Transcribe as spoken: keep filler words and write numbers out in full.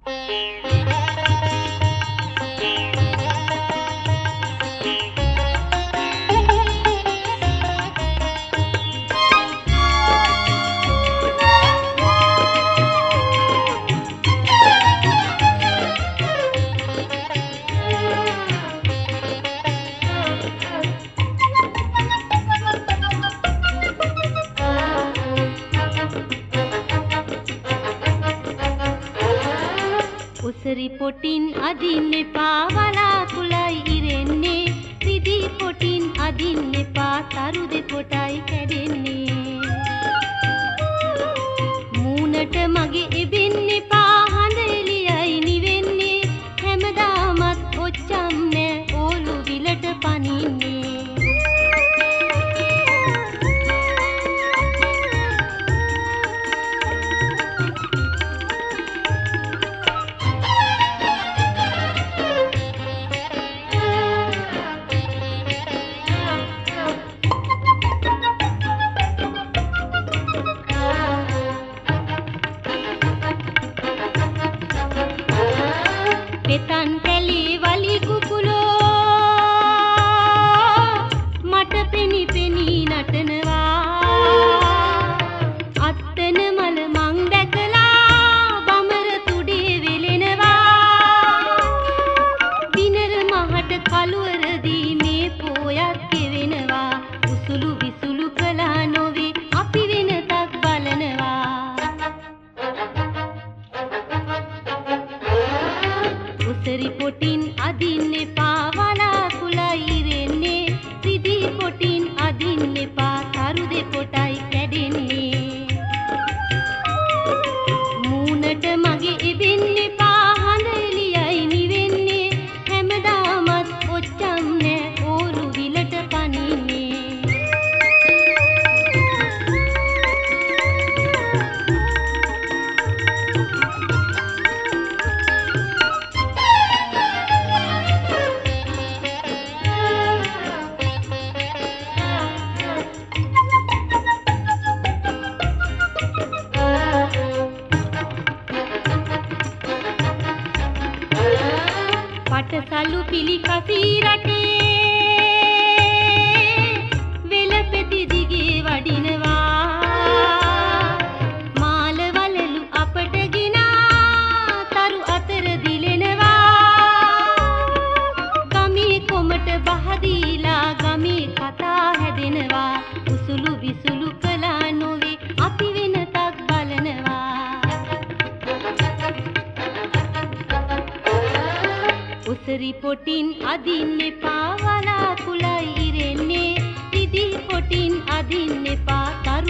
උසරි පොටින් අදින්න එපා වලාකුළයි ඉරෙන්නේ රිදි පොටින් අදින්න එපා තරු දෙපොටයි කැඩෙන්නේ මූණට මගේ එබෙන්න එපා හඳ එළියයි නිවෙන්නේ හැමදාමත් ඔච්චම් නෑ ඕලු විලට පනින්නේ පෙතන් කැලේ වලි කුකුලෝ මට පෙනි පෙනි නටනවා අත්තන මල මං දැකලා බමර තුඩේ වෙලෙනවා දිනර මහට කලවරදී මේ පෝයක් කෙවෙනවා උසුළු විසුළු කළා නොවේ අපි වෙනතක් බලනවා උසරි පොටින් අදින්න එපා වලාකුළයි ඉරෙන්නේ රිදි පොටින් අදින්න එපා තරු දෙපොටයි කැඩෙන්නේ මූණට මගේ එබෙන්න එපා හඳ එළියයි නිවෙන්නේ හැමදාමත් ඔච්චම් නෑ ඕලු විලට පනින්නේ පටසලු පිළිකසී රටේ වෙලපෙති දිගේ වඩිනවා මාළවලලු අපට ගිනා තරු අතර දිලෙනවා ගමේ කොමට බහදීලා ගමේ කතා හැදෙනවා උසුළු විසුළු කළා නොවේ අපි වෙනතක් බලනවා උසරි පොටින් අදින්න එපා වලාකුළයි ඉරෙන්නේ රිදි පොටින් අදින්න එපා